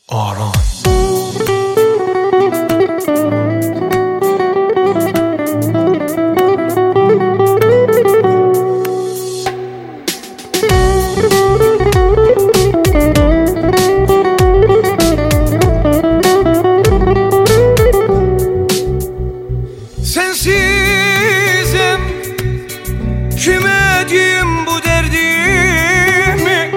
Aran. Sensizim, kime diyeyim bu derdimi?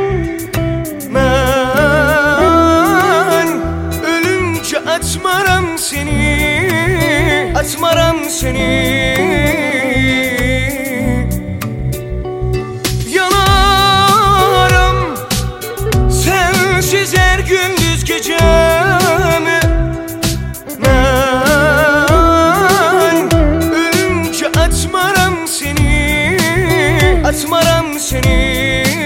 Ben ölünce atmaram seni, atmaram seni. Yanarım sensiz her gündüz gecemi. Atmaram seni, atmaram seni.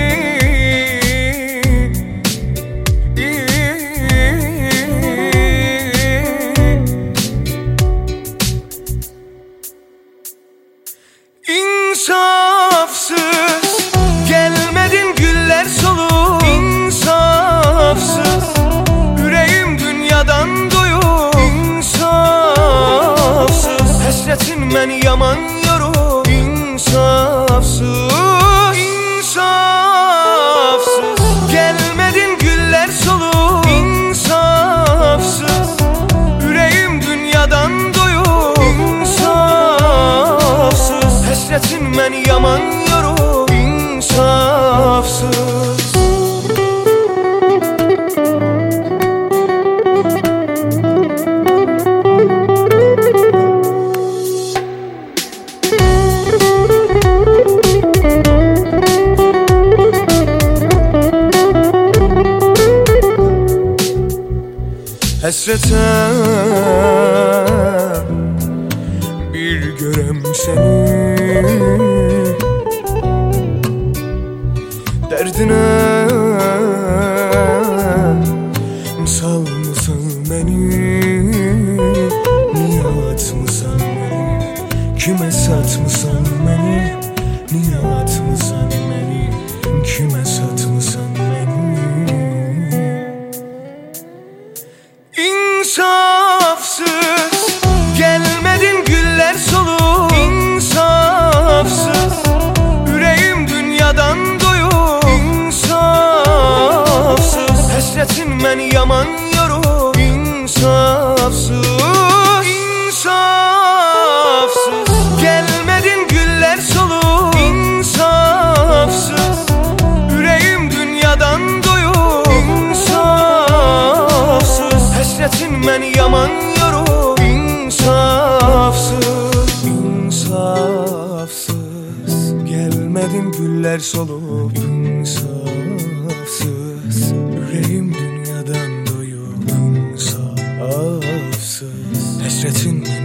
İnsafsız gelmedin güller solup, İnsafsız yüreğim dünyadan doyup, İnsafsız hasretin beni yaman yorub, İnsafsız, insafsız gelmedin güller solup, İnsafsız yüreğim dünyadan doyup, İnsafsız hasretin beni yaman yorub, İnsafsız. Hasrete bir görem seni, derdine sal mı sal beni, niye atmısan beni, kime satmısan beni, niye atmısan beni, kime satmısan beni. İnsafsız gelmedin güller solup, İnsafsız yüreğim dünyadan doyup, İnsafsız hasretin beni yaman yorub, İnsafsız, insafsız gelmedin güller solup, İnsafsız yüreğim dünyadan doyup, İnsafsız hasretin beni yaman yorub, İnsafsız, insafsız gelmedin güller solup, İnsafsız yüreğim dünyadan doyup, İnsafsız hasretin beni